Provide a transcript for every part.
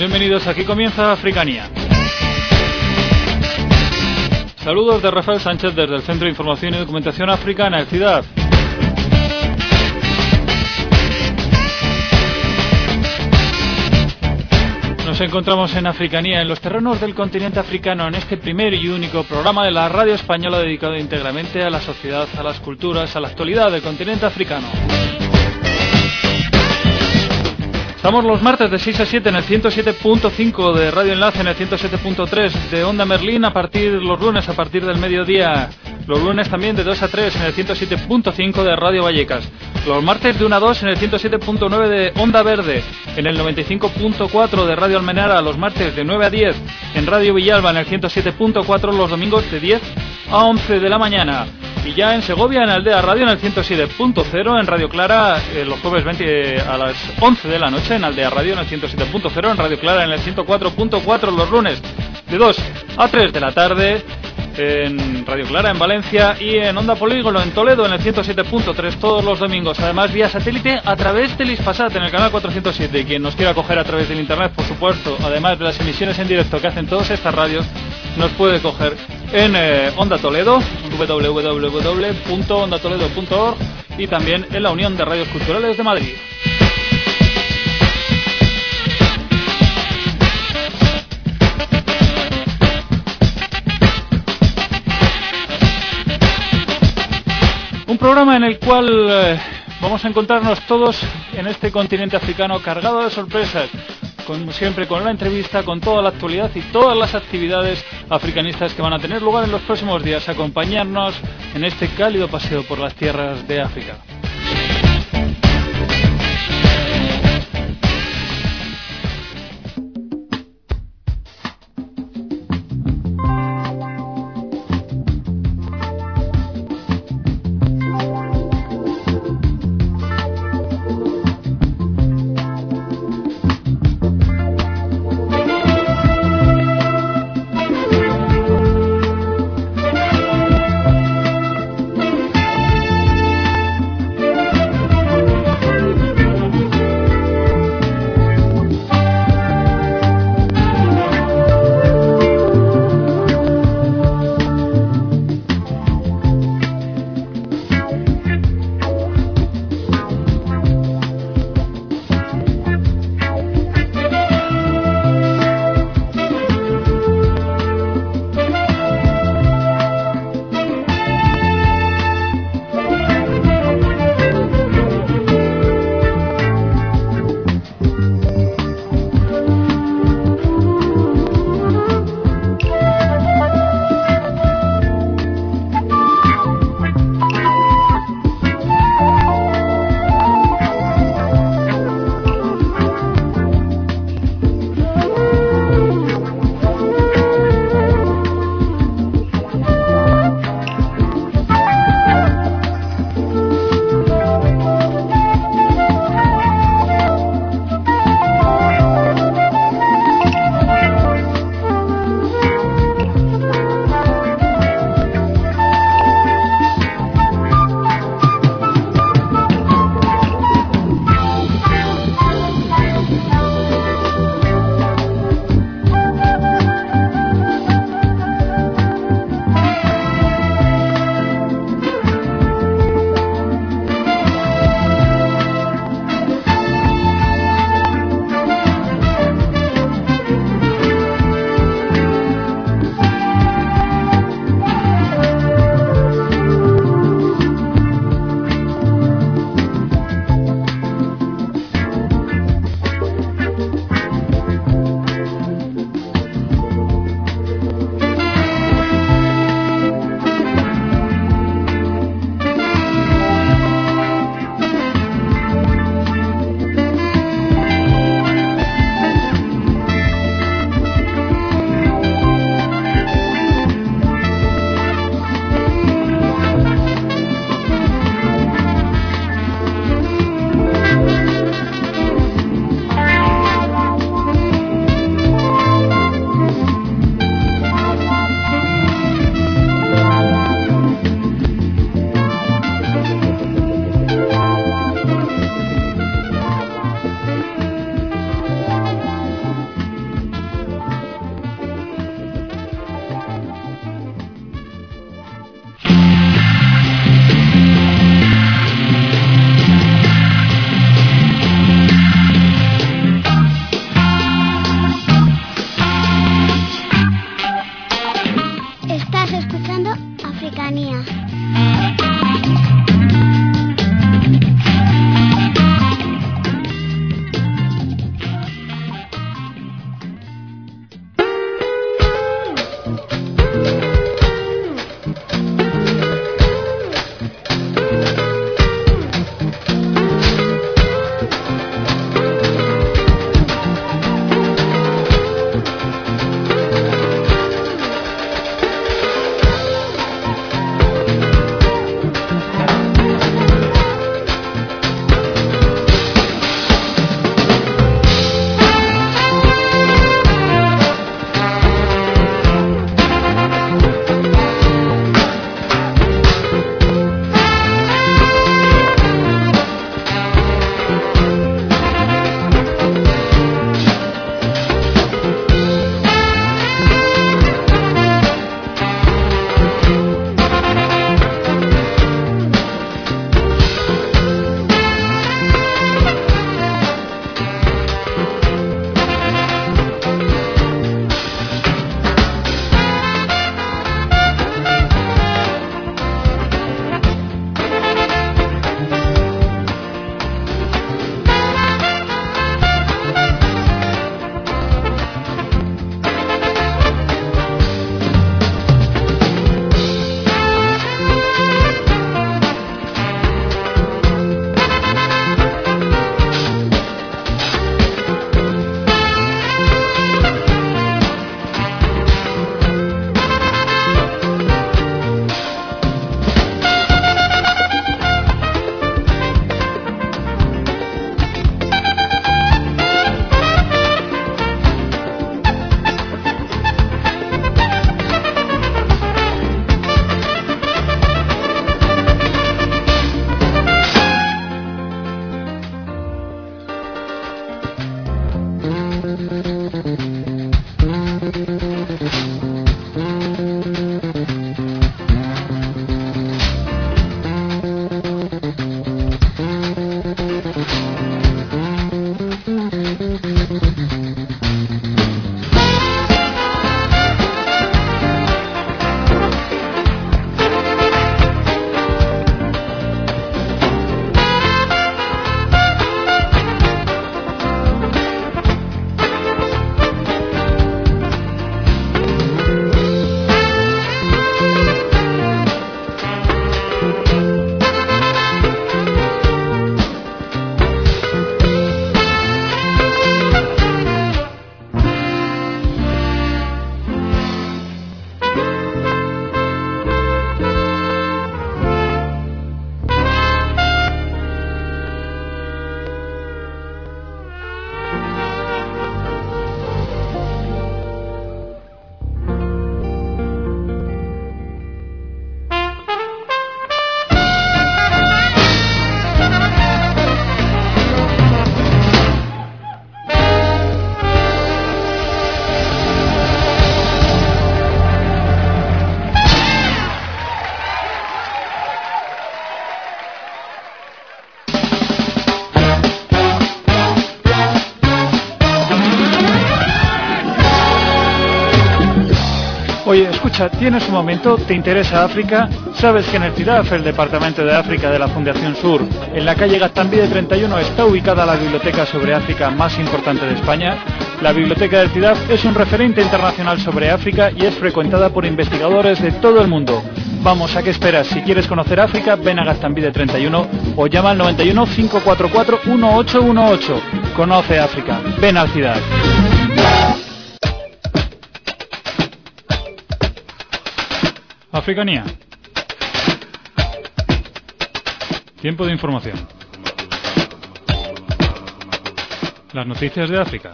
Bienvenidos, aquí comienza Africanía. Saludos de Rafael Sánchez desde el Centro de Información y Documentación Africana, el CIDAD. Nos encontramos en Africanía, en los terrenos del continente africano, en este primer y único programa de la radio española dedicado íntegramente a la sociedad, a las culturas, a la actualidad del continente africano. Estamos los martes de 6 a 7 en el 107.5 de Radio Enlace, en el 107.3 de Onda Merlín, los lunes a partir del mediodía. Los lunes también de 2 a 3 en el 107.5 de Radio Vallecas. Los martes de 1 a 2 en el 107.9 de Onda Verde. En el 95.4 de Radio Almenara. Los martes de 9 a 10 en Radio Villalba en el 107.4. Los domingos de 10 a 11 de la mañana. Y ya en Segovia, en Aldea Radio, en el 107.0, en Radio Clara, los jueves 20 a las 11 de la noche, en Aldea Radio, en el 107.0, en Radio Clara, en el 104.4, los lunes, de 2 a 3 de la tarde, en Radio Clara, en Valencia, y en Onda Polígono, en Toledo, en el 107.3, todos los domingos, además vía satélite, a través del Hispasat, en el canal 407, y quien nos quiera coger a través del internet, por supuesto, además de las emisiones en directo que hacen todas estas radios, nos puede coger en Onda Toledo, www.ondatoledo.org, y también en la Unión de Radios Culturales de Madrid. Un programa en el cual vamos a encontrarnos todos en este continente africano cargado de sorpresas, como siempre con la entrevista, con toda la actualidad y todas las actividades africanistas que van a tener lugar en los próximos días. Acompañarnos en este cálido paseo por las tierras de África. Oye, escucha, ¿tienes un momento? ¿Te interesa África? ¿Sabes que en el CIDAF, el Departamento de África de la Fundación Sur, en la calle Gaztambide 31, está ubicada la biblioteca sobre África más importante de España? La biblioteca del CIDAF es un referente internacional sobre África y es frecuentada por investigadores de todo el mundo. Vamos, ¿a qué esperas? Si quieres conocer África, ven a Gaztambide 31 o llama al 91 544 1818. Conoce África. Ven al CIDAF. Africanía. Tiempo de información. Las noticias de África.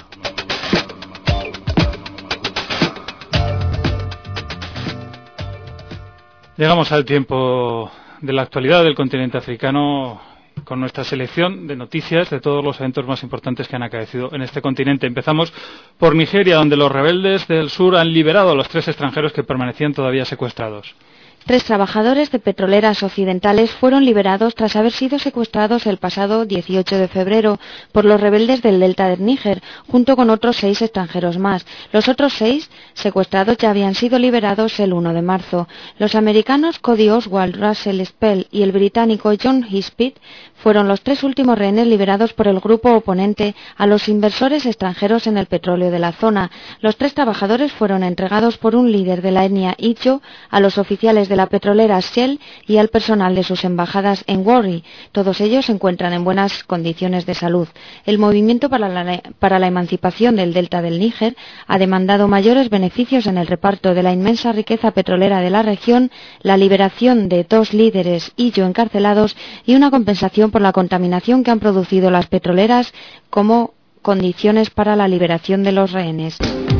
Llegamos al tiempo de la actualidad del continente africano con nuestra selección de noticias de todos los eventos más importantes que han acaecido en este continente. Empezamos por Nigeria, donde los rebeldes del sur han liberado a los 3 extranjeros que permanecían todavía secuestrados. 3 trabajadores de petroleras occidentales fueron liberados tras haber sido secuestrados el pasado 18 de febrero por los rebeldes del delta del Níger, junto con otros 6 extranjeros más. Los otros 6 secuestrados ya habían sido liberados el 1 de marzo. Los americanos Cody Oswald, Russell Spell y el británico John Hispit fueron los 3 últimos rehenes liberados por el grupo oponente a los inversores extranjeros en el petróleo de la zona. Los 3 trabajadores fueron entregados por un líder de la etnia Ijo a los oficiales de la petrolera Shell y al personal de sus embajadas en Warri. Todos ellos se encuentran en buenas condiciones de salud. El movimiento para la emancipación del delta del Níger ha demandado mayores beneficios en el reparto de la inmensa riqueza petrolera de la región, la liberación de 2 líderes Ijo encarcelados y una compensación por la contaminación que han producido las petroleras como condiciones para la liberación de los rehenes.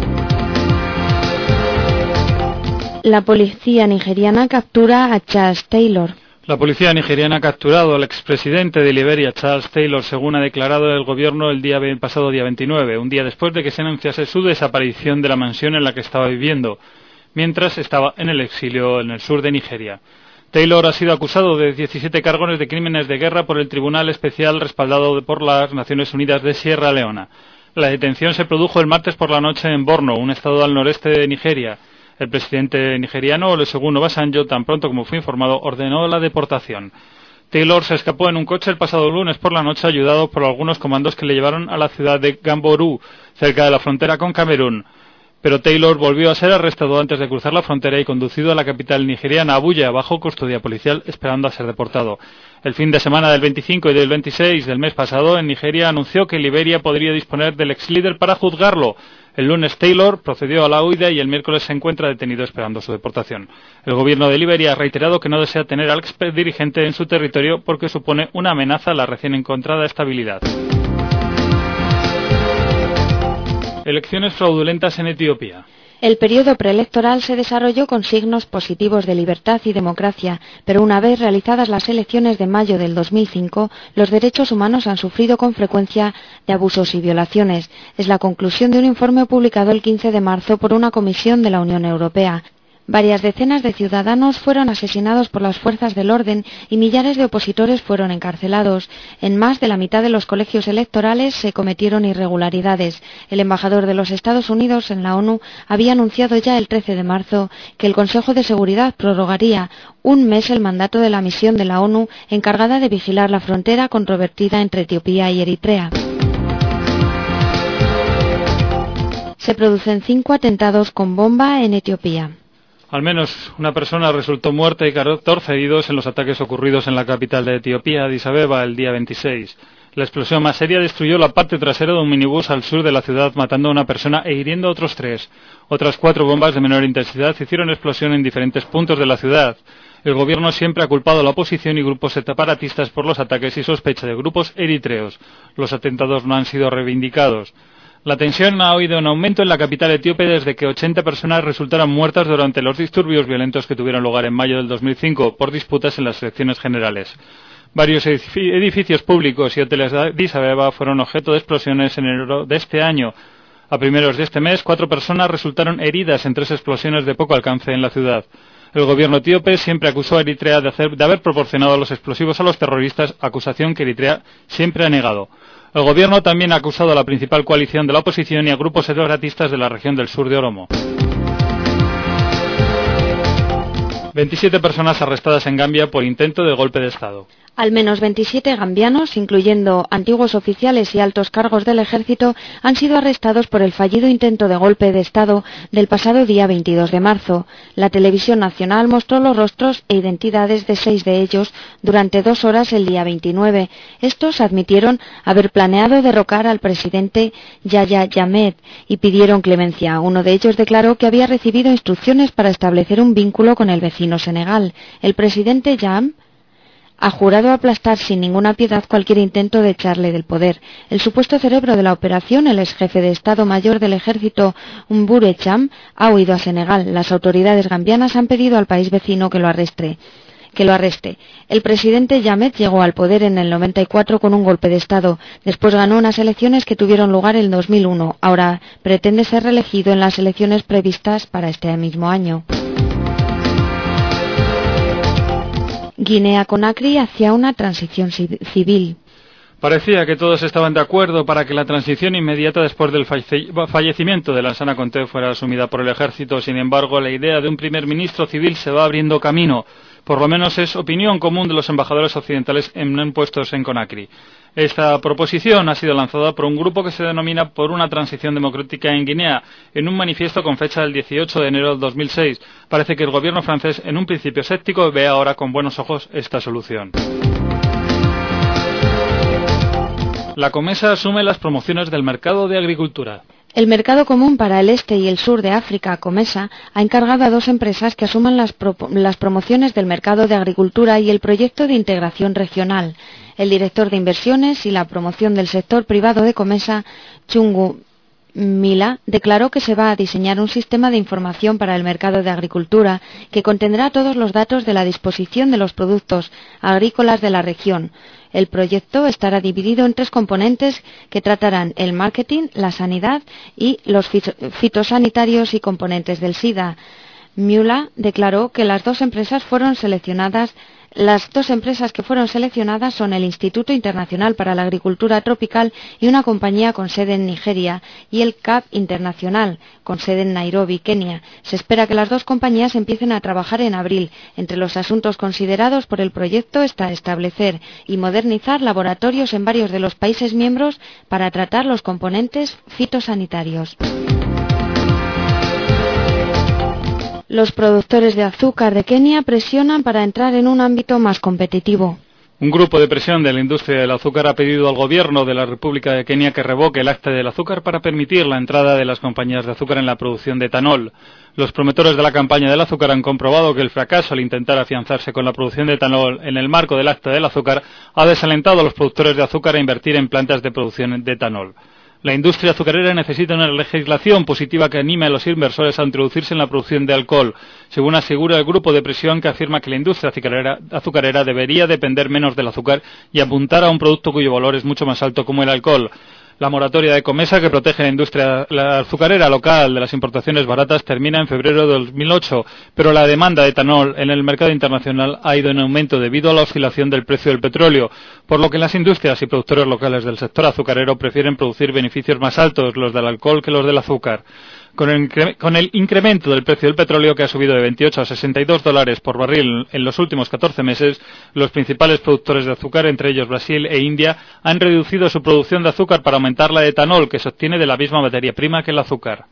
La policía nigeriana captura a Charles Taylor. La policía nigeriana ha capturado al expresidente de Liberia, Charles Taylor, según ha declarado el gobierno el pasado día 29, un día después de que se anunciase su desaparición de la mansión en la que estaba viviendo, mientras estaba en el exilio en el sur de Nigeria. Taylor ha sido acusado de 17 cargos de crímenes de guerra por el Tribunal Especial respaldado por las Naciones Unidas de Sierra Leona. La detención se produjo el martes por la noche en Borno, un estado al noreste de Nigeria. El presidente nigeriano Olusegun Obasanjo, tan pronto como fue informado, ordenó la deportación. Taylor se escapó en un coche el pasado lunes por la noche, ayudado por algunos comandos que le llevaron a la ciudad de Gamboru, cerca de la frontera con Camerún. Pero Taylor volvió a ser arrestado antes de cruzar la frontera y conducido a la capital nigeriana, Abuya, bajo custodia policial, esperando a ser deportado. El fin de semana del 25 y del 26 del mes pasado, en Nigeria, anunció que Liberia podría disponer del exlíder para juzgarlo. El lunes Taylor procedió a la huida y el miércoles se encuentra detenido esperando su deportación. El gobierno de Liberia ha reiterado que no desea tener al exdirigente en su territorio porque supone una amenaza a la recién encontrada estabilidad. Elecciones fraudulentas en Etiopía. El periodo preelectoral se desarrolló con signos positivos de libertad y democracia, pero una vez realizadas las elecciones de mayo del 2005, los derechos humanos han sufrido con frecuencia de abusos y violaciones. Es la conclusión de un informe publicado el 15 de marzo por una comisión de la Unión Europea. Varias decenas de ciudadanos fueron asesinados por las fuerzas del orden y millares de opositores fueron encarcelados. En más de la mitad de los colegios electorales se cometieron irregularidades. El embajador de los Estados Unidos en la ONU había anunciado ya el 13 de marzo que el Consejo de Seguridad prorrogaría un mes el mandato de la misión de la ONU encargada de vigilar la frontera controvertida entre Etiopía y Eritrea. Se producen 5 atentados con bomba en Etiopía. Al menos una persona resultó muerta y 14 heridos en los ataques ocurridos en la capital de Etiopía, Addis Abeba, el día 26. La explosión más seria destruyó la parte trasera de un minibús al sur de la ciudad, matando a una persona e hiriendo a otros 3. Otras 4 bombas de menor intensidad hicieron explosión en diferentes puntos de la ciudad. El gobierno siempre ha culpado a la oposición y grupos separatistas por los ataques y sospecha de grupos eritreos. Los atentados no han sido reivindicados. La tensión ha ido en aumento en la capital etíope desde que 80 personas resultaron muertas durante los disturbios violentos que tuvieron lugar en mayo del 2005 por disputas en las elecciones generales. Varios edificios públicos y hoteles de Addis Abeba fueron objeto de explosiones en enero de este año. A primeros de este mes, 4 personas resultaron heridas en 3 explosiones de poco alcance en la ciudad. El gobierno etíope siempre acusó a Eritrea de haber proporcionado los explosivos a los terroristas, acusación que Eritrea siempre ha negado. El gobierno también ha acusado a la principal coalición de la oposición y a grupos separatistas de la región del sur de Oromo. 27 personas arrestadas en Gambia por intento de golpe de Estado. Al menos 27 gambianos, incluyendo antiguos oficiales y altos cargos del ejército, han sido arrestados por el fallido intento de golpe de Estado del pasado día 22 de marzo. La televisión nacional mostró los rostros e identidades de 6 de ellos durante 2 horas el día 29. Estos admitieron haber planeado derrocar al presidente Yahya Jammeh y pidieron clemencia. Uno de ellos declaró que había recibido instrucciones para establecer un vínculo con el vecino Senegal. El presidente Jammeh ha jurado aplastar sin ninguna piedad cualquier intento de echarle del poder. El supuesto cerebro de la operación, el ex jefe de Estado Mayor del Ejército, Mbure Cham, ha huido a Senegal. Las autoridades gambianas han pedido al país vecino que lo arreste. El presidente Jammeh llegó al poder en el 94 con un golpe de Estado. Después ganó unas elecciones que tuvieron lugar en 2001. Ahora pretende ser reelegido en las elecciones previstas para este mismo año. Guinea-Conakry hacia una transición civil. Parecía que todos estaban de acuerdo para que la transición inmediata después del fallecimiento de Lansana Conté fuera asumida por el ejército. Sin embargo, la idea de un primer ministro civil se va abriendo camino. Por lo menos es opinión común de los embajadores occidentales en puestos en Conakry. Esta proposición ha sido lanzada por un grupo que se denomina Por una transición democrática en Guinea, en un manifiesto con fecha del 18 de enero del 2006. Parece que el gobierno francés, en un principio escéptico, ve ahora con buenos ojos esta solución. La Comesa asume las promociones del mercado de agricultura. El Mercado Común para el Este y el Sur de África, COMESA, ha encargado a 2 empresas que asuman las promociones del mercado de agricultura y el proyecto de integración regional. El director de inversiones y la promoción del sector privado de COMESA, Chungu Mila, declaró que se va a diseñar un sistema de información para el mercado de agricultura que contendrá todos los datos de la disposición de los productos agrícolas de la región. El proyecto estará dividido en 3 componentes que tratarán el marketing, la sanidad y los fitosanitarios y componentes del SIDA. Mula declaró que las dos empresas que fueron seleccionadas son el Instituto Internacional para la Agricultura Tropical y una compañía con sede en Nigeria, y el CAP Internacional, con sede en Nairobi, Kenia. Se espera que las 2 compañías empiecen a trabajar en abril. Entre los asuntos considerados por el proyecto está establecer y modernizar laboratorios en varios de los países miembros para tratar los componentes fitosanitarios. Los productores de azúcar de Kenia presionan para entrar en un ámbito más competitivo. Un grupo de presión de la industria del azúcar ha pedido al gobierno de la República de Kenia que revoque el acta del azúcar para permitir la entrada de las compañías de azúcar en la producción de etanol. Los promotores de la campaña del azúcar han comprobado que el fracaso al intentar afianzarse con la producción de etanol en el marco del acta del azúcar ha desalentado a los productores de azúcar a invertir en plantas de producción de etanol. La industria azucarera necesita una legislación positiva que anime a los inversores a introducirse en la producción de alcohol, según asegura el grupo de presión que afirma que la industria azucarera debería depender menos del azúcar y apuntar a un producto cuyo valor es mucho más alto como el alcohol. La moratoria de COMESA, que protege la industria azucarera local de las importaciones baratas, termina en febrero de 2008, pero la demanda de etanol en el mercado internacional ha ido en aumento debido a la oscilación del precio del petróleo, por lo que las industrias y productores locales del sector azucarero prefieren producir beneficios más altos, los del alcohol, que los del azúcar. Con el incremento del precio del petróleo, que ha subido de 28 a $62 por barril en los últimos 14 meses, los principales productores de azúcar, entre ellos Brasil e India, han reducido su producción de azúcar para aumentar la de etanol, que se obtiene de la misma materia prima que el azúcar.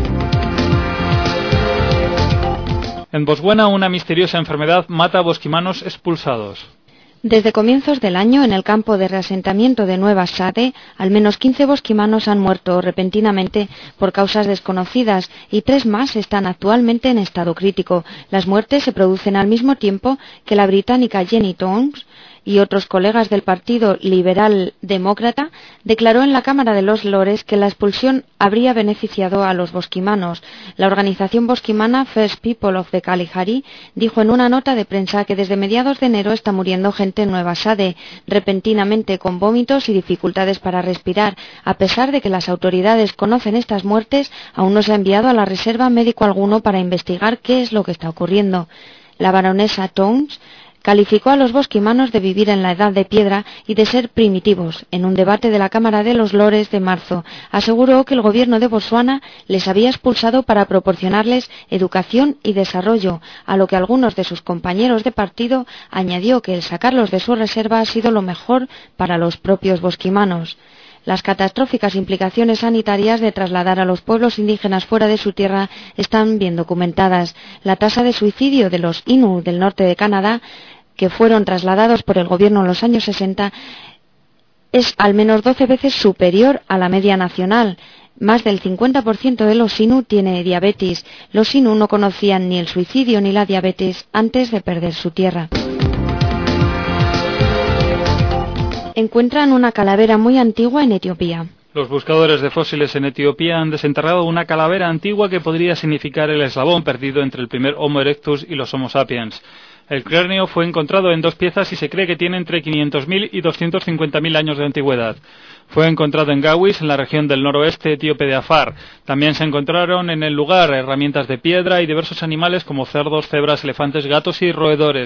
En Botswana, una misteriosa enfermedad mata a bosquimanos expulsados. Desde comienzos del año, en el campo de reasentamiento de Nueva Sade, al menos 15 bosquimanos han muerto repentinamente por causas desconocidas y 3 más están actualmente en estado crítico. Las muertes se producen al mismo tiempo que la británica Jenny Towns y otros colegas del Partido Liberal Demócrata declaró en la Cámara de los Lores que la expulsión habría beneficiado a los bosquimanos. La organización bosquimana First People of the Kalahari dijo en una nota de prensa que desde mediados de enero está muriendo gente en Nueva Sade, repentinamente, con vómitos y dificultades para respirar. A pesar de que las autoridades conocen estas muertes, aún no se ha enviado a la reserva médico alguno para investigar qué es lo que está ocurriendo. La baronesa Towns Calificó a los bosquimanos de vivir en la edad de piedra y de ser primitivos. En un debate de la Cámara de los Lores de marzo, aseguró que el gobierno de Botsuana les había expulsado para proporcionarles educación y desarrollo, a lo que algunos de sus compañeros de partido añadió que el sacarlos de su reserva ha sido lo mejor para los propios bosquimanos. Las catastróficas implicaciones sanitarias de trasladar a los pueblos indígenas fuera de su tierra están bien documentadas. La tasa de suicidio de los Innu del norte de Canadá, que fueron trasladados por el gobierno en los años 60, es al menos 12 veces superior a la media nacional. Más del 50% de los Innu tiene diabetes. Los Innu no conocían ni el suicidio ni la diabetes antes de perder su tierra. Encuentran una calavera muy antigua en Etiopía. Los buscadores de fósiles en Etiopía han desenterrado una calavera antigua que podría significar el eslabón perdido entre el primer Homo erectus y los Homo sapiens. El cráneo fue encontrado en 2 piezas y se cree que tiene entre 500.000 y 250.000 años de antigüedad. Fue encontrado en Gawis, en la región del noroeste etíope de Afar. También se encontraron en el lugar herramientas de piedra y diversos animales como cerdos, cebras, elefantes, gatos y roedores.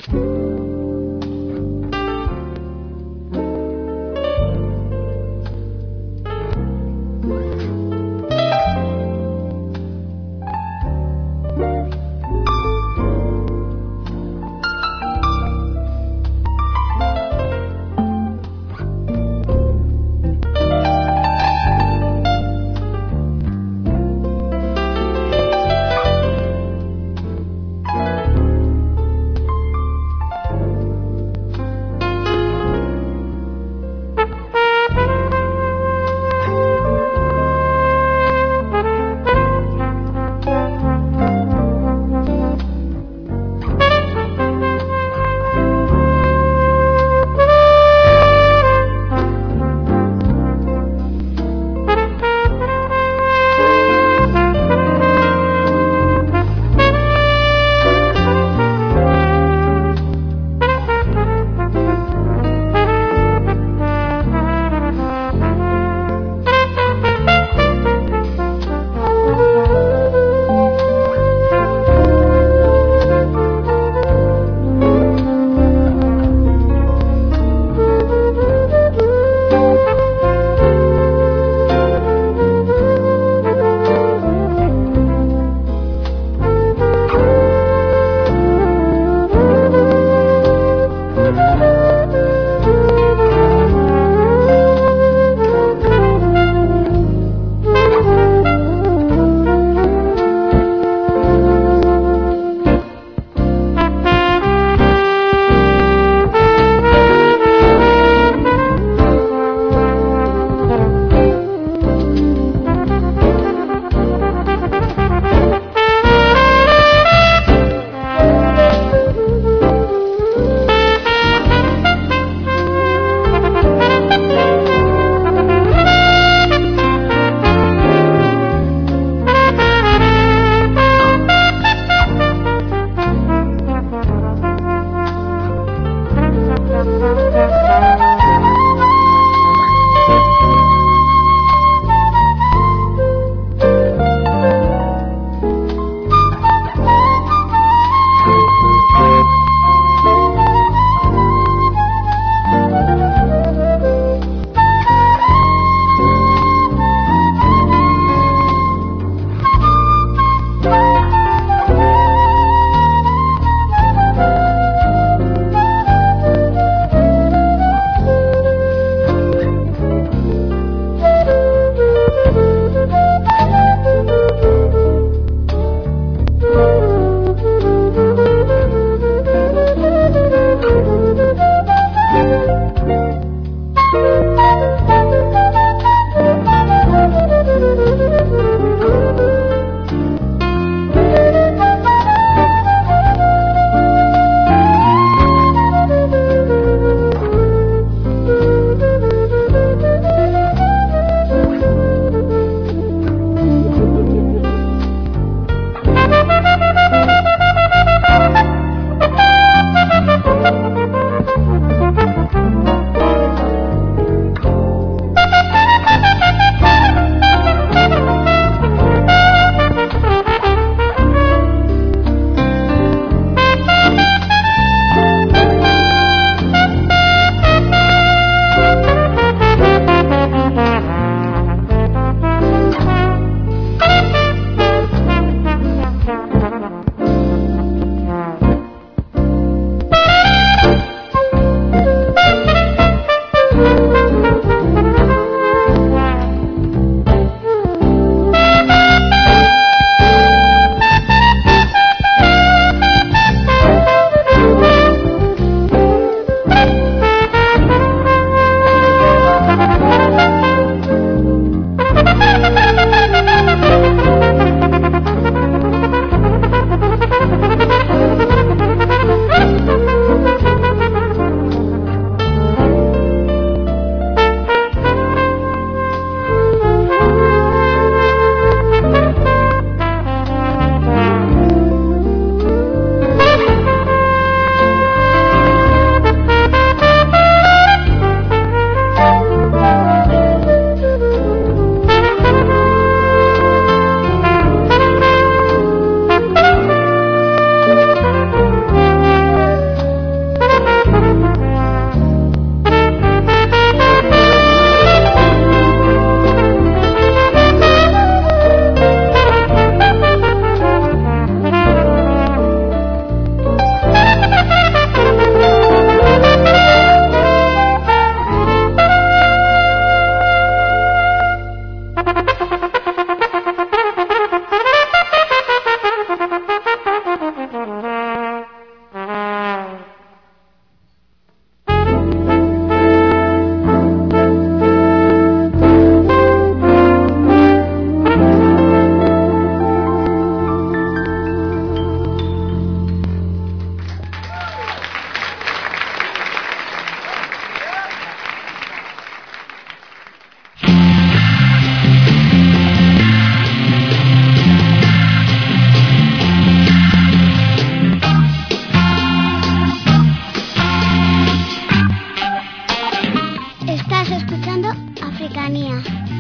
Estás escuchando Africanía.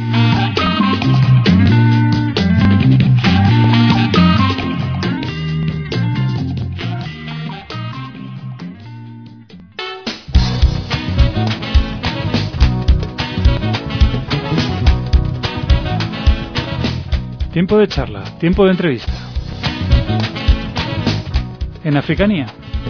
Tiempo de charla, tiempo de entrevista. En Africanía.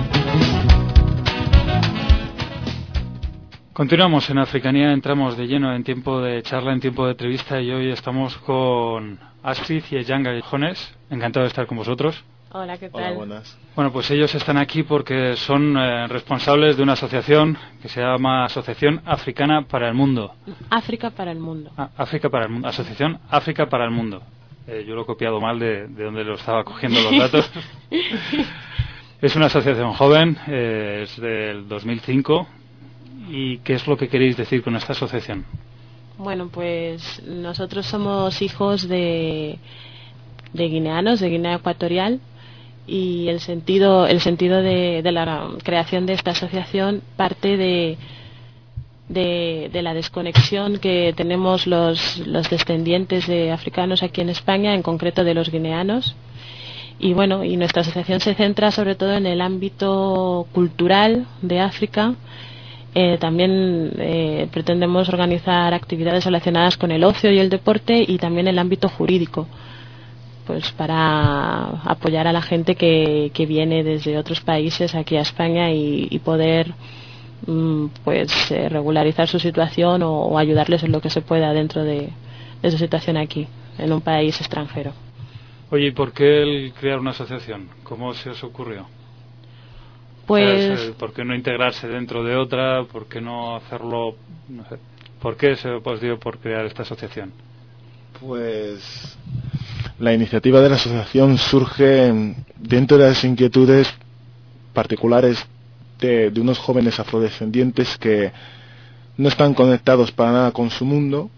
Continuamos en Africanía, entramos de lleno en tiempo de charla, en tiempo de entrevista, y hoy estamos con Astrid y Eyanga Jones. Encantado de estar con vosotros. Hola, ¿qué tal? Hola, buenas. Bueno, pues ellos están aquí porque son responsables de una asociación que se llama Asociación Africana para el Mundo. África para el Mundo. África para el Mundo. Asociación África para el Mundo. Yo lo he copiado mal de donde lo estaba cogiendo los datos. Es una asociación joven, es del 2005. ¿Y qué es lo que queréis decir con esta asociación? Bueno, pues nosotros somos hijos de guineanos, de Guinea Ecuatorial, y el sentido de la creación de esta asociación parte de la desconexión que tenemos los descendientes de africanos aquí en España, en concreto de los guineanos. Y bueno, y nuestra asociación se centra sobre todo en el ámbito cultural de África. También pretendemos organizar actividades relacionadas con el ocio y el deporte, y también el ámbito jurídico, pues para apoyar a la gente que viene desde otros países aquí a España y poder regularizar su situación o ayudarles en lo que se pueda dentro de su situación aquí, en un país extranjero. Oye, ¿y por qué el crear una asociación? ¿Cómo se os ocurrió? Pues, ¿por qué no integrarse dentro de otra? ¿Por qué no hacerlo? No sé. ¿Por qué se os dio por crear esta asociación? Pues la iniciativa de la asociación surge dentro de las inquietudes particulares de unos jóvenes afrodescendientes que no están conectados para nada con su mundo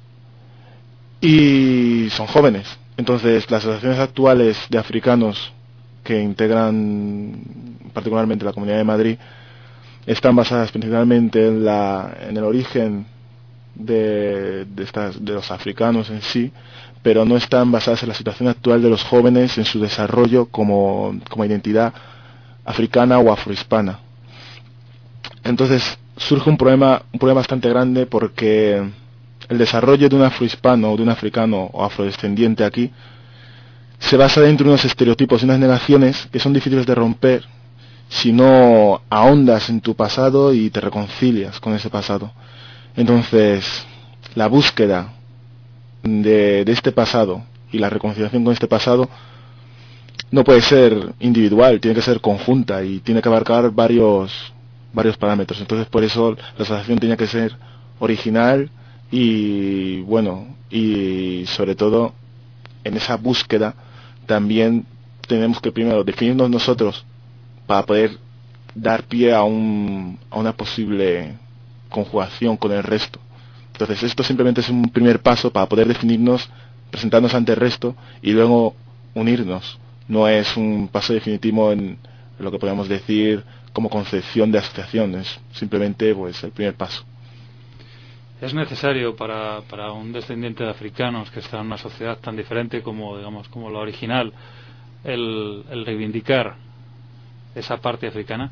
y son jóvenes. Entonces, las asociaciones actuales de africanos que integran particularmente la Comunidad de Madrid están basadas principalmente en el origen de los africanos en sí, pero no están basadas en la situación actual de los jóvenes en su desarrollo como identidad africana o afrohispana. Entonces surge un problema bastante grande, porque el desarrollo de un afrohispano o de un africano o afrodescendiente aquí se basa dentro de unos estereotipos y unas negaciones que son difíciles de romper si no ahondas en tu pasado y te reconcilias con ese pasado. Entonces, la búsqueda de este pasado y la reconciliación con este pasado no puede ser individual, tiene que ser conjunta y tiene que abarcar varios parámetros. Entonces, por eso la asociación tenía que ser original y, bueno, y sobre todo en esa búsqueda también tenemos que primero definirnos nosotros para poder dar pie a una posible conjugación con el resto. Entonces esto simplemente es un primer paso para poder definirnos, presentarnos ante el resto y luego unirnos. No es un paso definitivo en lo que podemos decir como concepción de asociación, es simplemente pues el primer paso. ¿Es necesario para un descendiente de africanos que está en una sociedad tan diferente como la original el reivindicar esa parte africana?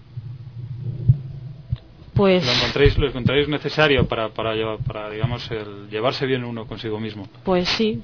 Pues ¿Lo encontráis necesario para digamos, el llevarse bien uno consigo mismo? Pues sí.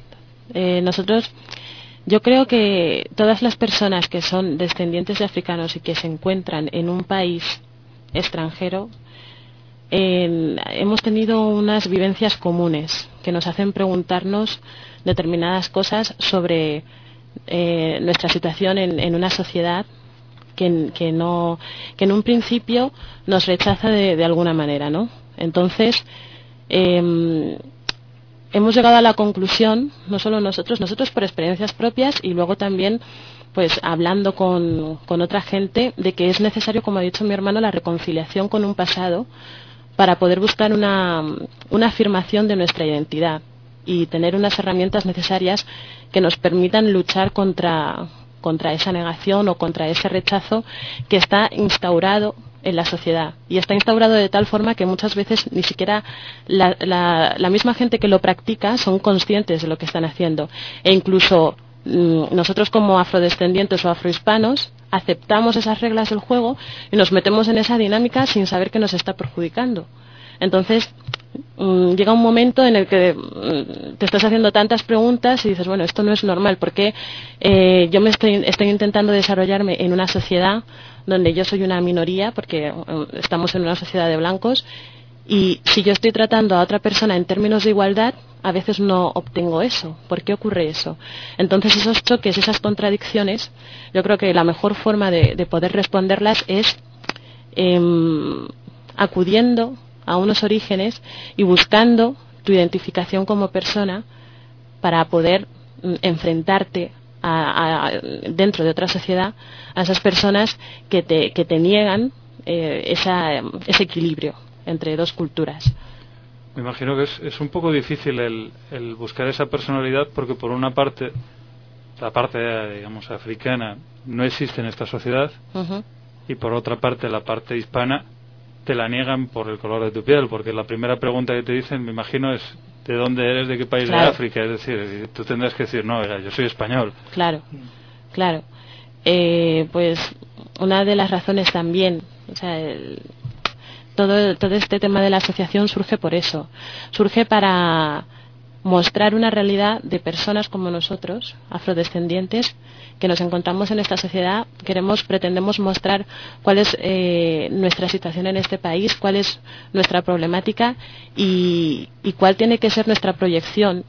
Yo creo que todas las personas que son descendientes de africanos y que se encuentran en un país extranjero, hemos tenido unas vivencias comunes que nos hacen preguntarnos determinadas cosas sobre nuestra situación en una sociedad que en un principio nos rechaza de alguna manera, ¿no? Entonces hemos llegado a la conclusión, no solo nosotros por experiencias propias y luego también pues hablando con otra gente, de que es necesario, como ha dicho mi hermano, la reconciliación con un pasado para poder buscar una afirmación de nuestra identidad y tener unas herramientas necesarias que nos permitan luchar contra esa negación o contra ese rechazo que está instaurado en la sociedad, y está instaurado de tal forma que muchas veces ni siquiera la misma gente que lo practica son conscientes de lo que están haciendo, e incluso nosotros como afrodescendientes o afrohispanos aceptamos esas reglas del juego y nos metemos en esa dinámica sin saber que nos está perjudicando. Entonces llega un momento en el que te estás haciendo tantas preguntas y dices, bueno, esto no es normal, porque yo estoy intentando desarrollarme en una sociedad donde yo soy una minoría, porque estamos en una sociedad de blancos, y si yo estoy tratando a otra persona en términos de igualdad, a veces no obtengo eso. ¿Por qué ocurre eso? Entonces esos choques, esas contradicciones, yo creo que la mejor forma de poder responderlas es acudiendo a unos orígenes y buscando tu identificación como persona para poder enfrentarte dentro de otra sociedad a esas personas que te niegan ese equilibrio entre dos culturas. Me imagino que es un poco difícil el buscar esa personalidad, porque por una parte, la parte, digamos, africana no existe en esta sociedad, y por otra parte, la parte hispana te la niegan por el color de tu piel, porque la primera pregunta que te dicen, me imagino, es ¿de dónde eres, de qué país de África? Es decir, tú tendrás que decir, no, yo soy español. Claro. Pues una de las razones también, o sea, todo este tema de la asociación surge por eso. Surge para mostrar una realidad de personas como nosotros, afrodescendientes, que nos encontramos en esta sociedad. Pretendemos mostrar cuál es nuestra situación en este país, cuál es nuestra problemática y cuál tiene que ser nuestra proyección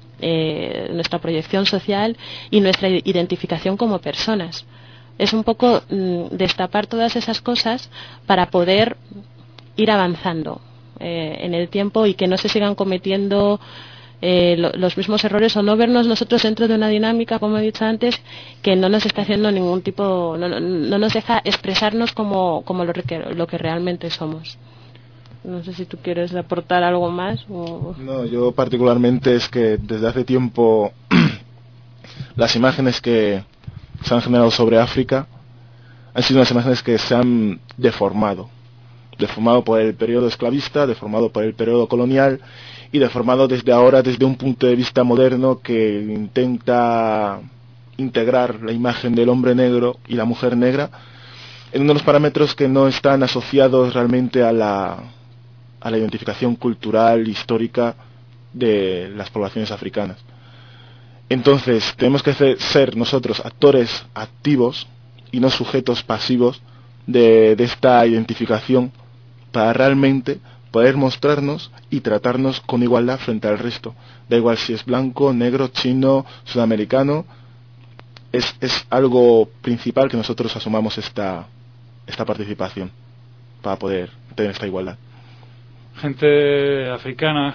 social y nuestra identificación como personas. Es un poco destapar todas esas cosas para poder ir avanzando en el tiempo y que no se sigan cometiendo los mismos errores, o no vernos nosotros dentro de una dinámica, como he dicho antes, que no nos está haciendo ningún tipo, no nos deja expresarnos como lo que realmente somos. No sé si tú quieres aportar algo más. No, yo particularmente es que desde hace tiempo las imágenes que se han generado sobre África han sido unas imágenes que se han deformado por el periodo esclavista, deformado por el periodo colonial y deformado desde ahora desde un punto de vista moderno que intenta integrar la imagen del hombre negro y la mujer negra en unos parámetros que no están asociados realmente a la identificación cultural, histórica de las poblaciones africanas. Entonces tenemos que ser nosotros actores activos y no sujetos pasivos de esta identificación, para realmente poder mostrarnos y tratarnos con igualdad frente al resto. Da igual si es blanco, negro, chino, sudamericano. Es algo principal que nosotros asumamos esta participación para poder tener esta igualdad. Gente africana,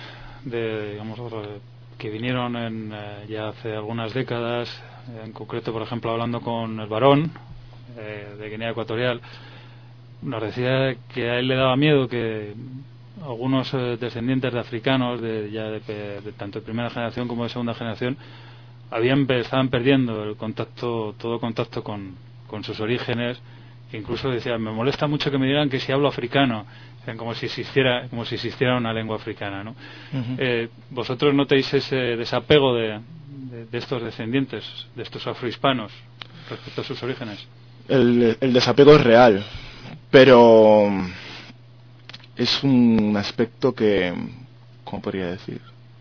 que vinieron ya hace algunas décadas, en concreto, por ejemplo, hablando con el Barón de Guinea Ecuatorial, nos decía que a él le daba miedo que algunos descendientes de africanos, de tanto de primera generación como de segunda generación, estaban perdiendo todo contacto con sus orígenes. Incluso decía, me molesta mucho que me digan que si hablo africano, como si existiera una lengua africana, ¿no? ¿Vosotros notáis ese desapego de estos descendientes, de estos afrohispanos, respecto a sus orígenes? El desapego es real, pero es un aspecto que, ¿cómo podría decir?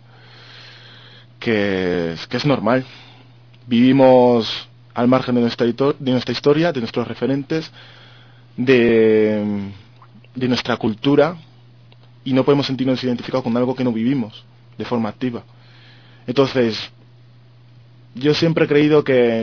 Que es normal. Vivimos al margen de nuestra historia, de nuestros referentes, de nuestra cultura, y no podemos sentirnos identificados con algo que no vivimos de forma activa. Entonces, yo siempre he creído que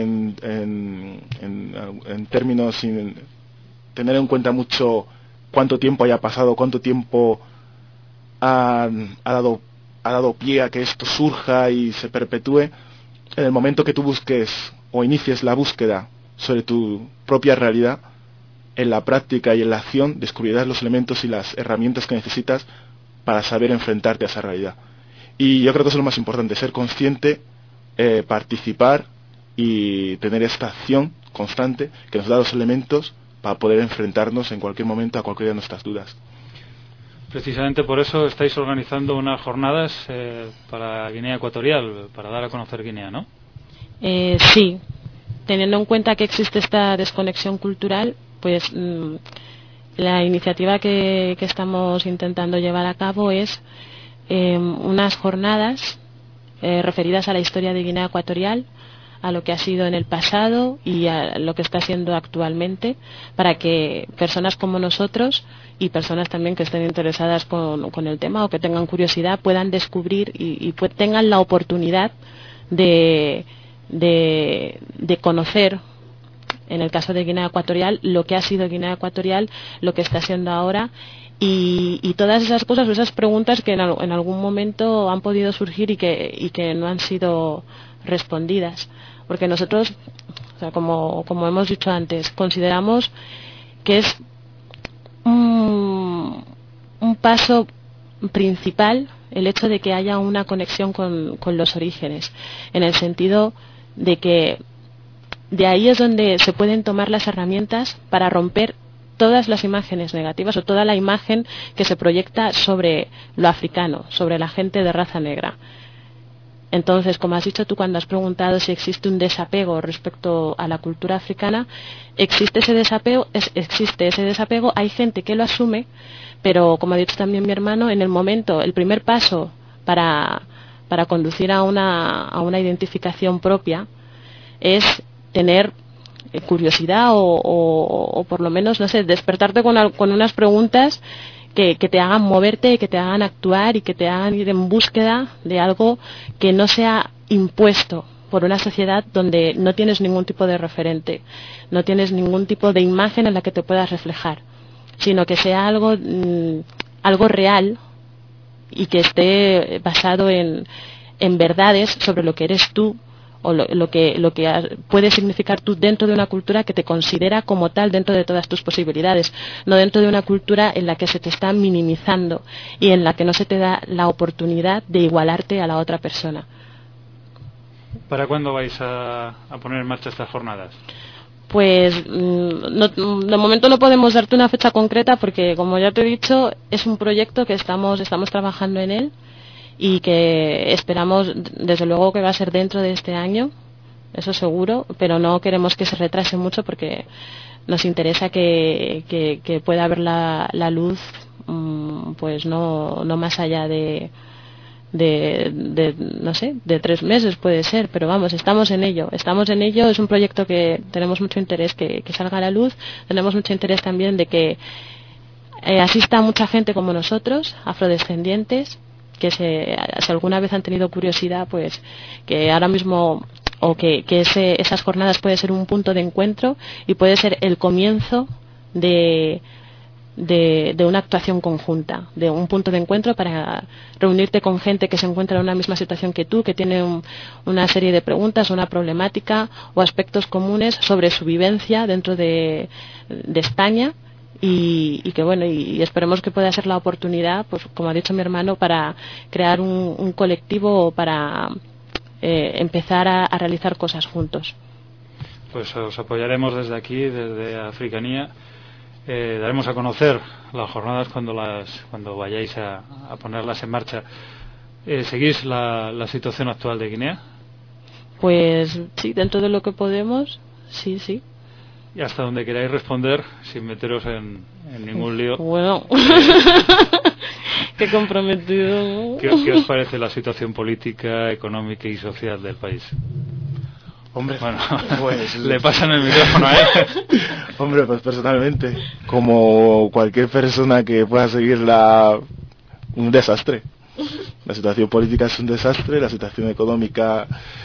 en términos, sin tener en cuenta mucho cuánto tiempo haya pasado, cuánto tiempo ha dado pie a que esto surja y se perpetúe, en el momento que tú busques o inicies la búsqueda sobre tu propia realidad, en la práctica y en la acción descubrirás los elementos y las herramientas que necesitas para saber enfrentarte a esa realidad. Y yo creo que eso es lo más importante, ser consciente, participar y tener esta acción constante que nos da los elementos para poder enfrentarnos en cualquier momento a cualquiera de nuestras dudas. Precisamente por eso estáis organizando unas jornadas para Guinea Ecuatorial, para dar a conocer Guinea, ¿no? Sí, teniendo en cuenta que existe esta desconexión cultural, pues la iniciativa que estamos intentando llevar a cabo es unas jornadas referidas a la historia de Guinea Ecuatorial, a lo que ha sido en el pasado y a lo que está siendo actualmente, para que personas como nosotros y personas también que estén interesadas con el tema o que tengan curiosidad puedan descubrir y tengan la oportunidad de conocer, en el caso de Guinea Ecuatorial, lo que ha sido Guinea Ecuatorial, lo que está siendo ahora y todas esas cosas o esas preguntas que en algún momento han podido surgir y que no han sido respondidas. Porque nosotros, o sea, como hemos dicho antes, consideramos que es un paso principal el hecho de que haya una conexión con los orígenes, en el sentido de que de ahí es donde se pueden tomar las herramientas para romper todas las imágenes negativas o toda la imagen que se proyecta sobre lo africano, sobre la gente de raza negra. Entonces, como has dicho tú cuando has preguntado si existe un desapego respecto a la cultura africana, existe ese desapego, hay gente que lo asume, pero como ha dicho también mi hermano, en el momento, el primer paso para conducir a una identificación propia es tener curiosidad o por lo menos, no sé, despertarte con unas preguntas que te hagan moverte, que te hagan actuar y que te hagan ir en búsqueda de algo que no sea impuesto por una sociedad donde no tienes ningún tipo de referente, no tienes ningún tipo de imagen en la que te puedas reflejar, sino que sea algo real y que esté basado en verdades sobre lo que eres tú o lo que puede significar tú dentro de una cultura que te considera como tal dentro de todas tus posibilidades, no dentro de una cultura en la que se te está minimizando y en la que no se te da la oportunidad de igualarte a la otra persona. ¿Para cuándo vais a poner en marcha estas jornadas? Pues de momento no podemos darte una fecha concreta porque, como ya te he dicho, es un proyecto que estamos trabajando en él y que esperamos, desde luego, que va a ser dentro de este año, eso seguro, pero no queremos que se retrase mucho porque nos interesa que pueda haber la luz, pues no más allá de no sé, de 3 meses puede ser, pero vamos, estamos en ello, es un proyecto que tenemos mucho interés que salga a la luz, tenemos mucho interés también de que asista mucha gente como nosotros, afrodescendientes, que si alguna vez han tenido curiosidad, pues que ahora mismo o que esas jornadas puede ser un punto de encuentro y puede ser el comienzo de una actuación conjunta, de un punto de encuentro para reunirte con gente que se encuentra en una misma situación que tú, que tiene una serie de preguntas, una problemática o aspectos comunes sobre su vivencia dentro de España. Y que bueno, y esperemos que pueda ser la oportunidad, pues como ha dicho mi hermano, para crear un colectivo o para empezar a realizar cosas juntos. Pues os apoyaremos desde aquí, desde Africanía. Daremos a conocer las jornadas cuando vayáis a ponerlas en marcha. ¿Seguís la situación actual de Guinea? Pues sí, dentro de lo que podemos, sí. Y hasta donde queráis responder, sin meteros en ningún lío. Bueno, qué comprometido. ¿Qué os parece la situación política, económica y social del país? Hombre, bueno, pues le pasan el micrófono a él. Hombre, pues personalmente, como cualquier persona que pueda seguirla, un desastre. La situación política es un desastre, la situación económica.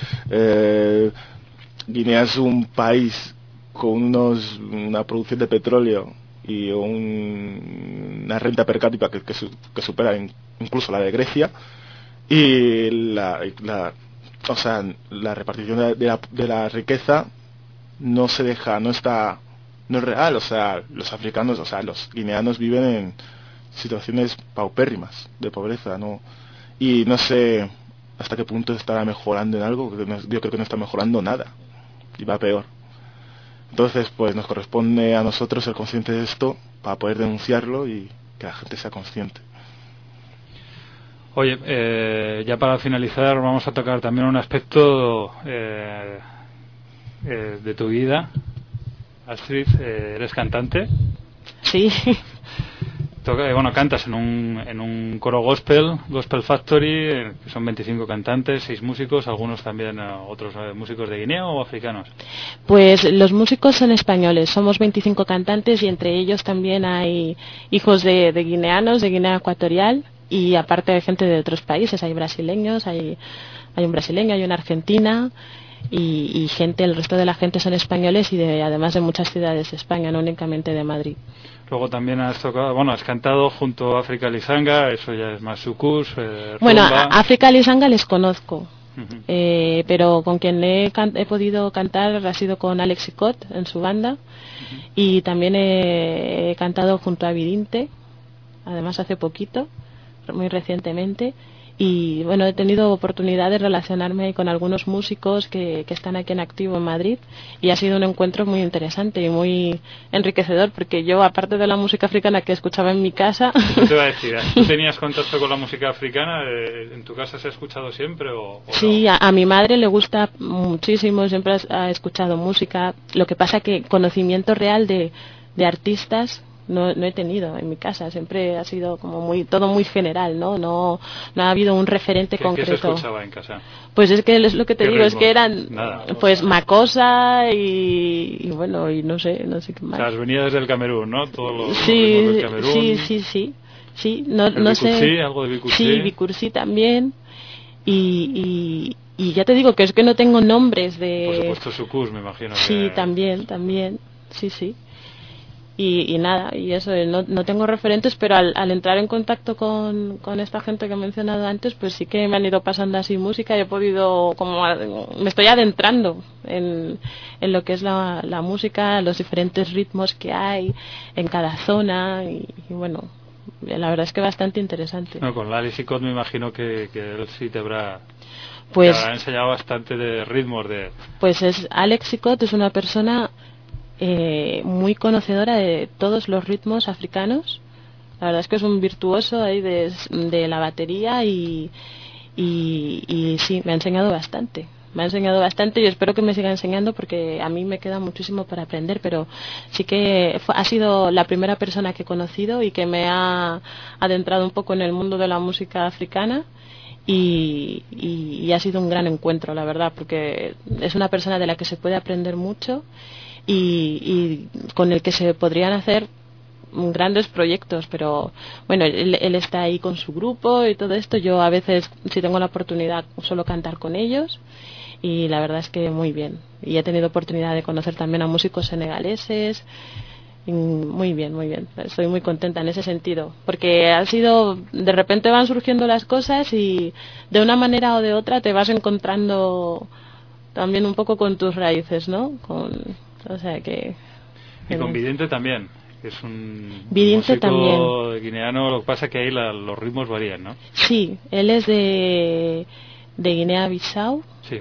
Guinea es un país con una producción de petróleo y una renta per cápita que supera incluso la de Grecia, y la repartición de la riqueza no es real. O sea, los africanos, los guineanos viven en situaciones paupérrimas de pobreza, y no sé hasta qué punto estará mejorando en algo. Yo creo que no está mejorando nada y va peor. Entonces, pues nos corresponde a nosotros ser conscientes de esto para poder denunciarlo y que la gente sea consciente. Oye, ya para finalizar vamos a tocar también un aspecto de tu vida. Astrid, eres cantante. Sí. Cantas en un coro Gospel Factory, que son 25 cantantes, 6 músicos, algunos también otros músicos de Guinea o africanos. Pues los músicos son españoles, somos 25 cantantes y entre ellos también hay hijos de guineanos, de Guinea Ecuatorial, y aparte hay gente de otros países, hay brasileños, hay un brasileño, hay una argentina y el resto de la gente son españoles y además de muchas ciudades de España, no únicamente de Madrid. Luego también has cantado junto a África Lisanga, eso ya es más sucus, Bueno, a África Lisanga les conozco, pero con quien he podido cantar ha sido con Alex Icot en su banda, y también he cantado junto a Vidinte, además hace poquito, muy recientemente. Y bueno, he tenido oportunidad de relacionarme con algunos músicos que están aquí en activo en Madrid, y ha sido un encuentro muy interesante y muy enriquecedor, porque yo, aparte de la música africana que escuchaba en mi casa... Yo te iba a decir, ¿tú tenías contacto con la música africana? ¿En tu casa se ha escuchado siempre o sí, no? a mi madre le gusta muchísimo, siempre ha escuchado música. Lo que pasa que conocimiento real de artistas no he tenido en mi casa, siempre ha sido como todo muy general, no ha habido un referente concreto. ¿Qué se escuchaba en casa? Pues es que es lo que te digo, ritmo? es que eran pues Makossa y bueno, y no sé qué más. Las venidas del Camerún, ¿no? Todos los ritmos del Camerún. Sí, no sé. Algo de Bikursí. Sí, Bikursí también. Y ya te digo que es que no tengo nombres de... Por supuesto sucus, me imagino. Sí, también, sí. Y nada, y eso, no tengo referentes, pero al entrar en contacto con esta gente que he mencionado antes, pues sí que me han ido pasando así música y he podido, me estoy adentrando en lo que es la música, los diferentes ritmos que hay en cada zona, y bueno, la verdad es que bastante interesante. No, con Lali Sicot me imagino que él sí te habrá enseñado bastante de ritmos de... Pues Alex Sicot es una persona... muy conocedora de todos los ritmos africanos. La verdad es que es un virtuoso ahí de la batería y sí, me ha enseñado bastante y espero que me siga enseñando, porque a mí me queda muchísimo para aprender, pero sí que ha sido la primera persona que he conocido y que me ha adentrado un poco en el mundo de la música africana. Y ha sido un gran encuentro, la verdad, porque es una persona de la que se puede aprender mucho y con el que se podrían hacer grandes proyectos, pero bueno, él está ahí con su grupo y todo esto. Yo a veces, si tengo la oportunidad, suelo cantar con ellos, y la verdad es que muy bien. Y he tenido oportunidad de conocer también a músicos senegaleses. Muy bien, estoy muy contenta en ese sentido, porque de repente van surgiendo las cosas y de una manera o de otra te vas encontrando también un poco con tus raíces, ¿no? O sea que... Y con Vidente también, que es un Vidente músico también. Guineano. Lo que pasa es que ahí los ritmos varían, ¿no? Sí, él es de Guinea-Bissau. Sí.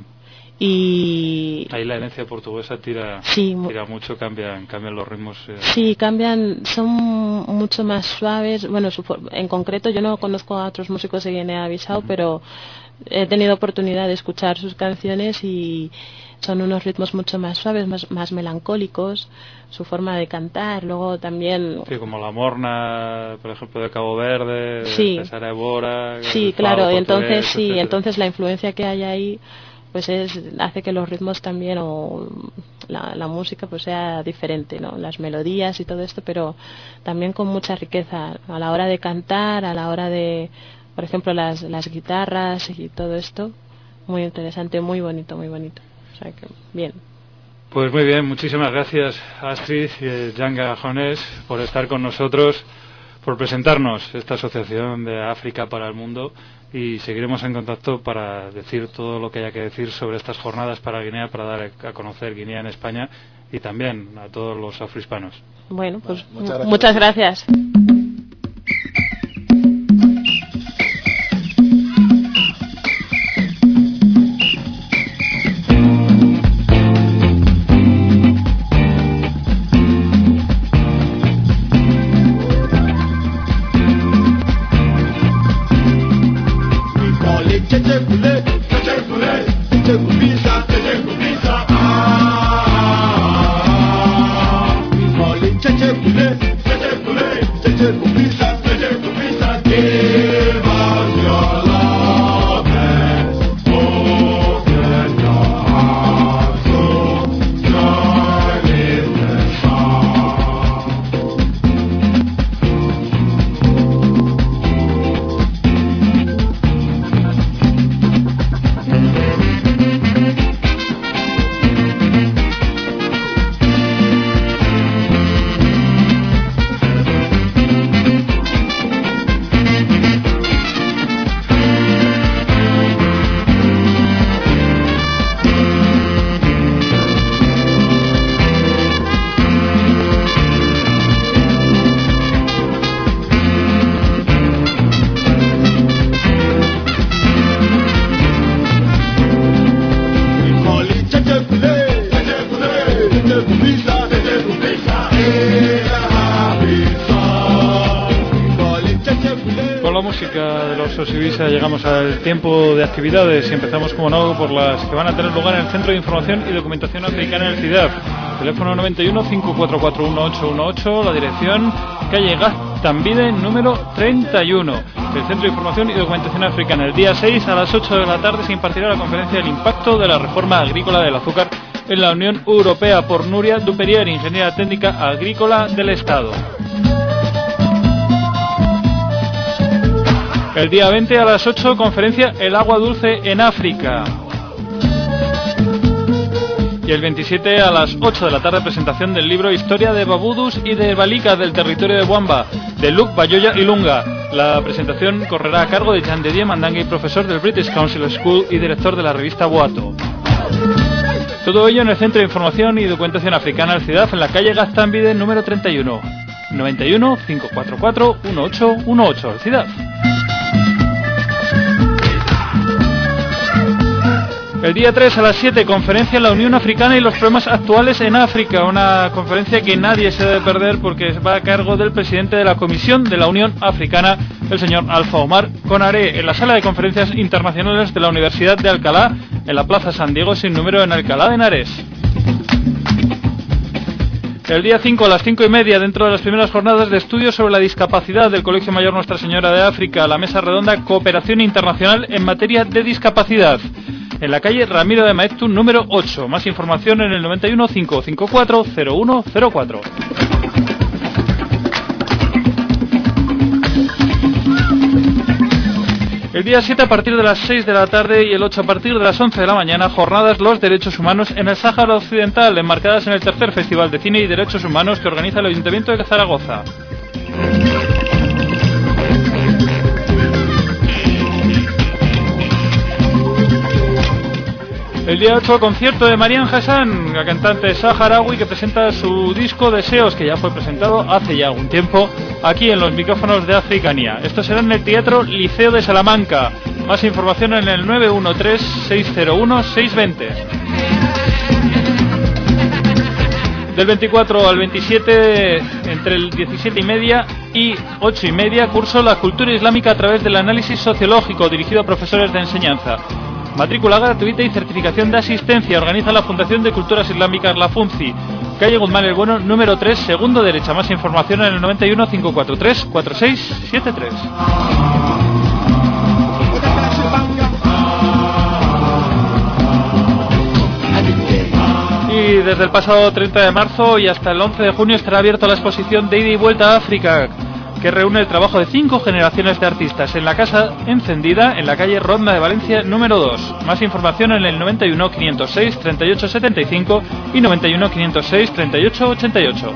Y ahí la herencia portuguesa tira mucho, cambian los ritmos. Sí, cambian, son mucho más suaves. Bueno, en concreto yo no conozco a otros músicos de Guinea-Bissau, pero he tenido oportunidad de escuchar sus canciones y son unos ritmos mucho más suaves, más melancólicos, su forma de cantar. Luego también... Sí, como la morna, por ejemplo, de Cabo Verde, sí, de Sara Evora... Sí, claro, entonces la influencia que hay ahí pues hace que los ritmos también, o la música, pues sea diferente, ¿no? Las melodías y todo esto, pero también con mucha riqueza a la hora de cantar, a la hora de, por ejemplo, las guitarras y todo esto. Muy interesante, muy bonito. O sea que, bien. Pues muy bien, muchísimas gracias Astrid y Janga Jones por estar con nosotros, por presentarnos esta asociación de África para el Mundo, y seguiremos en contacto para decir todo lo que haya que decir sobre estas jornadas para Guinea, para dar a conocer Guinea en España y también a todos los afrohispanos. Bueno, pues muchas gracias. Llegamos al tiempo de actividades y empezamos, como no, por las que van a tener lugar en el Centro de Información y Documentación Africana en el CIDAF. Teléfono 91 544 1818, la dirección calle Gaztambide número 31. El Centro de Información y Documentación Africana. El día 6 a las 8 de la tarde se impartirá la conferencia del impacto de la reforma agrícola del azúcar en la Unión Europea por Núria Duperier, ingeniera técnica agrícola del Estado. El día 20 a las 8, conferencia El agua dulce en África. Y el 27 a las 8 de la tarde, presentación del libro Historia de Babudus y de Balika del territorio de Wamba, de Luc Bayoya y Lunga. La presentación correrá a cargo de Jean de Dieu Mandangui, profesor del British Council School y director de la revista Boato. Todo ello en el Centro de Información y Documentación Africana, el CIDAF, en la calle Gaztambide número 31. 91 544 1818, el CIDAF. El día 3 a las 7, conferencia en la Unión Africana y los problemas actuales en África. Una conferencia que nadie se debe perder porque va a cargo del presidente de la Comisión de la Unión Africana, el señor Alfa Omar Konaré, en la sala de conferencias internacionales de la Universidad de Alcalá, en la Plaza San Diego sin número en Alcalá de Henares. El día 5 a las 5:30, dentro de las primeras jornadas de estudios sobre la discapacidad del Colegio Mayor Nuestra Señora de África, la mesa redonda Cooperación Internacional en materia de discapacidad, en la calle Ramiro de Maeztu número 8. Más información en el 91 554 0104. El día 7 a partir de las 6 de la tarde y el 8 a partir de las 11 de la mañana, jornadas Los Derechos Humanos en el Sáhara Occidental, enmarcadas en el tercer Festival de Cine y Derechos Humanos que organiza el Ayuntamiento de Zaragoza. El día 8, concierto de Marian Hassan, la cantante saharaui que presenta su disco Deseos, que ya fue presentado hace ya algún tiempo aquí en los micrófonos de Africania. Esto será en el Teatro Liceo de Salamanca. Más información en el 913-601-620. Del 24 al 27, entre el 17:30 y 8:30, curso La Cultura Islámica a través del análisis sociológico, dirigido a profesores de enseñanza. Matrícula gratuita y certificación de asistencia. Organiza la Fundación de Culturas Islámicas, la FUNCI. Calle Guzmán el Bueno, número 3, segundo derecha. Más información en el 91 543 4673. Y desde el pasado 30 de marzo y hasta el 11 de junio estará abierta la exposición de Ida y Vuelta a África, que reúne el trabajo de 5 generaciones de artistas en la Casa Encendida, en la calle Ronda de Valencia número 2. Más información en el 91 506 3875 y 91 506 3888.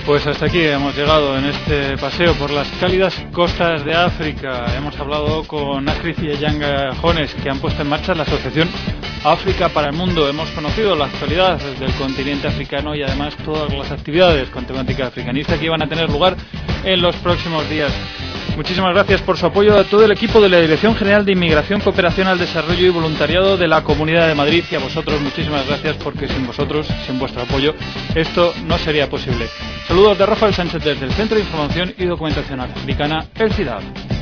Pues hasta aquí hemos llegado en este paseo por las cálidas costas de África. Hemos hablado con Acris y Eyanga Jones, que han puesto en marcha la asociación África para el Mundo. Hemos conocido la actualidad del continente africano y además todas las actividades con temática africanista que iban a tener lugar en los próximos días. Muchísimas gracias por su apoyo a todo el equipo de la Dirección General de Inmigración, Cooperación al Desarrollo y Voluntariado de la Comunidad de Madrid, y a vosotros muchísimas gracias, porque sin vosotros, sin vuestro apoyo, esto no sería posible. Saludos de Rafael Sánchez desde el Centro de Información y Documentación Africana, el CIDAD.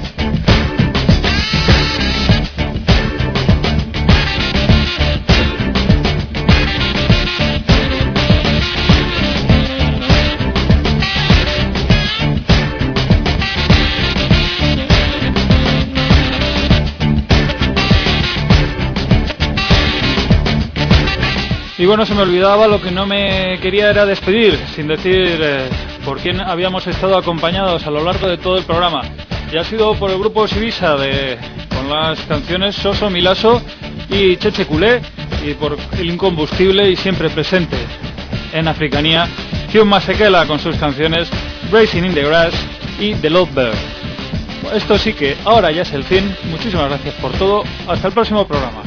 Y bueno, se me olvidaba, lo que no me quería era despedir, sin decir por quién habíamos estado acompañados a lo largo de todo el programa. Ya ha sido por el grupo Sivisa con las canciones Soso Milaso y Cheche Culé, y por el incombustible y siempre presente en Africanía, Hugh Masekela con sus canciones Racing in the Grass y The Love Bird. Esto sí que ahora ya es el fin. Muchísimas gracias por todo. Hasta el próximo programa.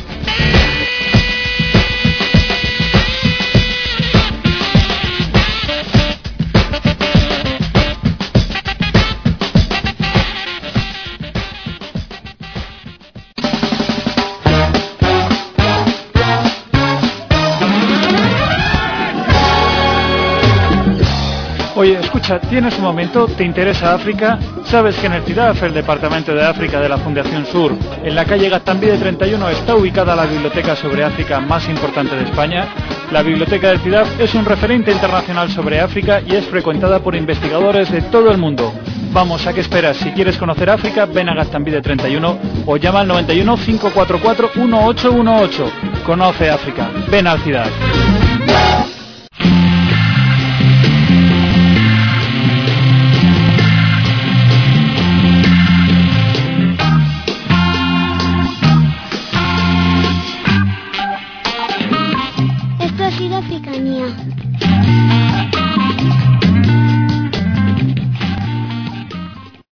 Oye, escucha, ¿tienes un momento? ¿Te interesa África? ¿Sabes que en el CIDAF, el Departamento de África de la Fundación Sur, en la calle Gaztambide 31, está ubicada la biblioteca sobre África más importante de España? La biblioteca del CIDAF es un referente internacional sobre África y es frecuentada por investigadores de todo el mundo. Vamos, ¿a qué esperas? Si quieres conocer África, ven a Gaztambide 31 o llama al 91 544 1818. Conoce África. Ven al CIDAF.